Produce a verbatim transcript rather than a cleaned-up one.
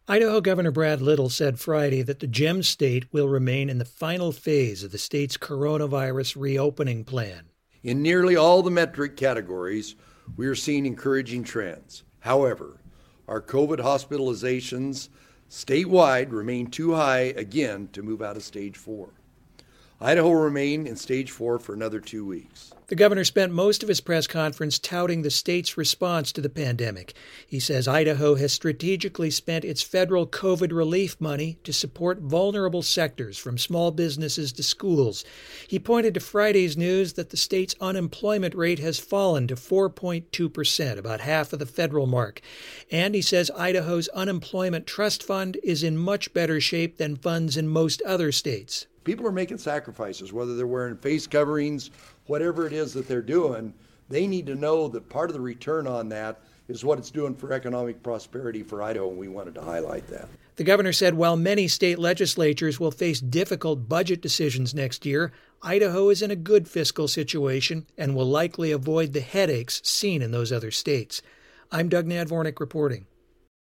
Idaho Governor Brad Little said Friday that the Gem State will remain in the final phase of the state's coronavirus reopening plan. In nearly all the metric categories, we are seeing encouraging trends. However, our COVID hospitalizations statewide remain too high again to move out of stage four. Idaho will remain in stage four for another two weeks. The governor spent most of his press conference touting the state's response to the pandemic. He says Idaho has strategically spent its federal COVID relief money to support vulnerable sectors from small businesses to schools. He pointed to Friday's news that the state's unemployment rate has fallen to four point two percent, about half of the federal mark. And he says Idaho's unemployment trust fund is in much better shape than funds in most other states. People are making sacrifices, whether they're wearing face coverings, whatever it is that they're doing. They need to know that part of the return on that is what it's doing for economic prosperity for Idaho, and we wanted to highlight that. The governor said while many state legislatures will face difficult budget decisions next year, Idaho is in a good fiscal situation and will likely avoid the headaches seen in those other states. I'm Doug Nadvornik reporting.